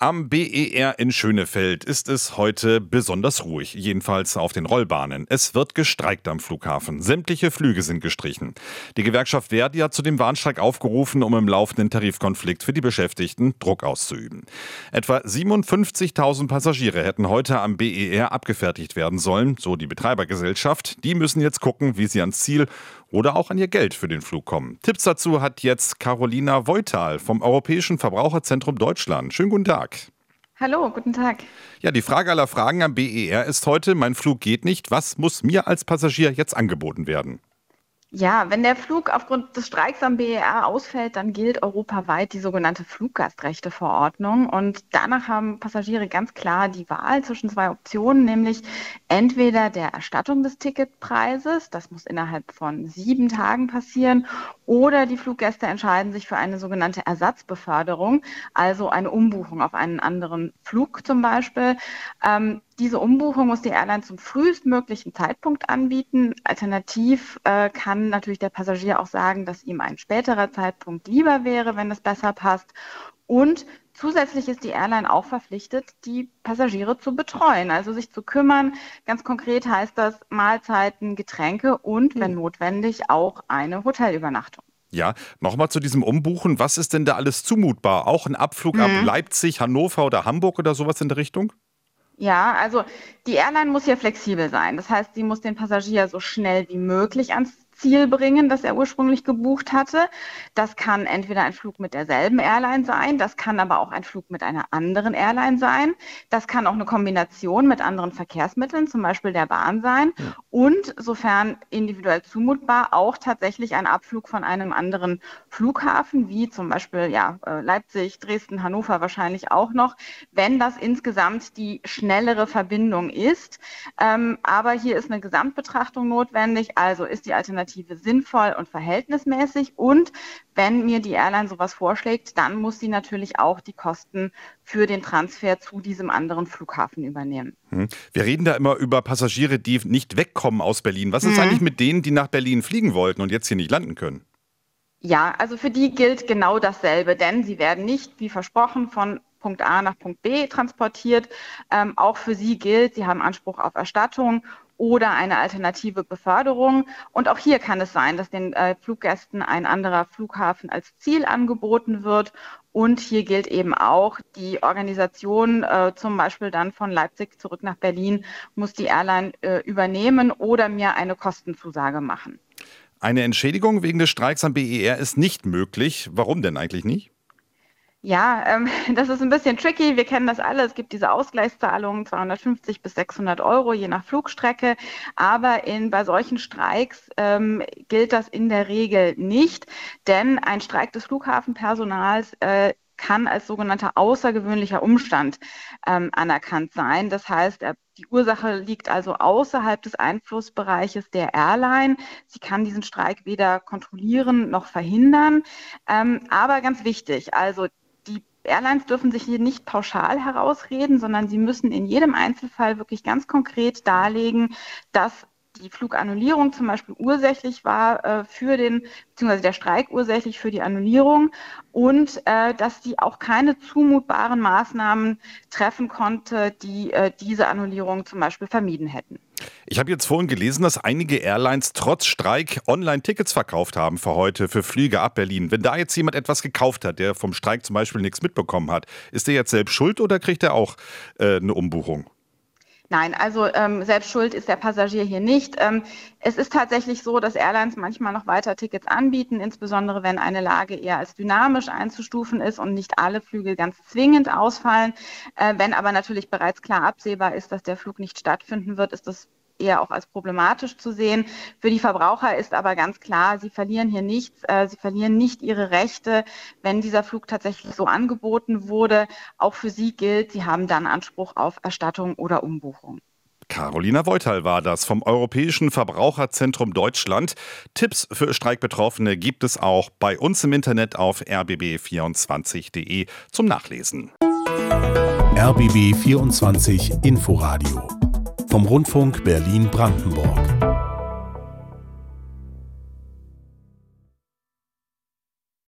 Am BER in Schönefeld ist es heute besonders ruhig, jedenfalls auf den Rollbahnen. Es wird gestreikt am Flughafen. Sämtliche Flüge sind gestrichen. Die Gewerkschaft Verdi hat zu dem Warnstreik aufgerufen, um im laufenden Tarifkonflikt für die Beschäftigten Druck auszuüben. Etwa 57.000 Passagiere hätten heute am BER abgefertigt werden sollen, so die Betreibergesellschaft. Die müssen jetzt gucken, wie sie ans Ziel oder auch an ihr Geld für den Flug kommen. Tipps dazu hat jetzt Carolina Voital vom Europäischen Verbraucherzentrum Deutschland. Schönen guten Tag. Hallo, guten Tag. Ja, die Frage aller Fragen am BER ist heute: Mein Flug geht nicht. Was muss mir als Passagier jetzt angeboten werden? Ja, wenn der Flug aufgrund des Streiks am BER ausfällt, dann gilt europaweit die sogenannte Fluggastrechteverordnung. Und danach haben Passagiere ganz klar die Wahl zwischen zwei Optionen, nämlich entweder der Erstattung des Ticketpreises, das muss innerhalb von 7 Tagen passieren, oder die Fluggäste entscheiden sich für eine sogenannte Ersatzbeförderung, also eine Umbuchung auf einen anderen Flug zum Beispiel. Diese Umbuchung muss die Airline zum frühestmöglichen Zeitpunkt anbieten. Alternativ kann natürlich der Passagier auch sagen, dass ihm ein späterer Zeitpunkt lieber wäre, wenn es besser passt. Und zusätzlich ist die Airline auch verpflichtet, die Passagiere zu betreuen, also sich zu kümmern. Ganz konkret heißt das Mahlzeiten, Getränke und, wenn notwendig, auch eine Hotelübernachtung. Ja, nochmal zu diesem Umbuchen. Was ist denn da alles zumutbar? Auch ein Abflug ab Leipzig, Hannover oder Hamburg oder sowas in der Richtung? Ja, also die Airline muss hier flexibel sein. Das heißt, sie muss den Passagier so schnell wie möglich ans Ziel bringen, das er ursprünglich gebucht hatte. Das kann entweder ein Flug mit derselben Airline sein, das kann aber auch ein Flug mit einer anderen Airline sein. Das kann auch eine Kombination mit anderen Verkehrsmitteln, zum Beispiel der Bahn sein. Und sofern individuell zumutbar, auch tatsächlich ein Abflug von einem anderen Flughafen, wie zum Beispiel Leipzig, Dresden, Hannover wahrscheinlich auch noch, wenn das insgesamt die schnellere Verbindung ist. Aber hier ist eine Gesamtbetrachtung notwendig, also ist die Alternative sinnvoll und verhältnismäßig, und wenn mir die Airline sowas vorschlägt, dann muss sie natürlich auch die Kosten für den Transfer zu diesem anderen Flughafen übernehmen. Wir reden da immer über Passagiere, die nicht wegkommen aus Berlin. Was ist eigentlich mit denen, die nach Berlin fliegen wollten und jetzt hier nicht landen können? Ja, also für die gilt genau dasselbe, denn sie werden nicht, wie versprochen, von Punkt A nach Punkt B transportiert. Auch für sie gilt, sie haben Anspruch auf Erstattung oder eine alternative Beförderung. Und auch hier kann es sein, dass den Fluggästen ein anderer Flughafen als Ziel angeboten wird. Und hier gilt eben auch, die Organisation zum Beispiel dann von Leipzig zurück nach Berlin muss die Airline übernehmen oder mir eine Kostenzusage machen. Eine Entschädigung wegen des Streiks am BER ist nicht möglich. Warum denn eigentlich nicht? Ja, das ist ein bisschen tricky. Wir kennen das alle. Es gibt diese Ausgleichszahlungen, 250 bis 600 Euro, je nach Flugstrecke. Aber bei solchen Streiks gilt das in der Regel nicht, denn ein Streik des Flughafenpersonals kann als sogenannter außergewöhnlicher Umstand anerkannt sein. Das heißt, die Ursache liegt also außerhalb des Einflussbereiches der Airline. Sie kann diesen Streik weder kontrollieren noch verhindern. Aber ganz wichtig, also die Airlines dürfen sich hier nicht pauschal herausreden, sondern sie müssen in jedem Einzelfall wirklich ganz konkret darlegen, dass die Flugannullierung zum Beispiel ursächlich war beziehungsweise der Streik ursächlich für die Annullierung, und dass sie auch keine zumutbaren Maßnahmen treffen konnte, die diese Annullierung zum Beispiel vermieden hätten. Ich habe jetzt vorhin gelesen, dass einige Airlines trotz Streik Online-Tickets verkauft haben für heute, für Flüge ab Berlin. Wenn da jetzt jemand etwas gekauft hat, der vom Streik zum Beispiel nichts mitbekommen hat, ist der jetzt selbst schuld oder kriegt er auch eine Umbuchung? Nein, also selbst schuld ist der Passagier hier nicht. Es ist tatsächlich so, dass Airlines manchmal noch weiter Tickets anbieten, insbesondere wenn eine Lage eher als dynamisch einzustufen ist und nicht alle Flüge ganz zwingend ausfallen. Wenn aber natürlich bereits klar absehbar ist, dass der Flug nicht stattfinden wird, ist das eher auch als problematisch zu sehen. Für die Verbraucher ist aber ganz klar, sie verlieren hier nichts, sie verlieren nicht ihre Rechte, wenn dieser Flug tatsächlich so angeboten wurde. Auch für sie gilt, sie haben dann Anspruch auf Erstattung oder Umbuchung. Carolina Voital war das vom Europäischen Verbraucherzentrum Deutschland. Tipps für Streikbetroffene gibt es auch bei uns im Internet auf rbb24.de zum Nachlesen. RBB 24 Inforadio vom Rundfunk Berlin-Brandenburg.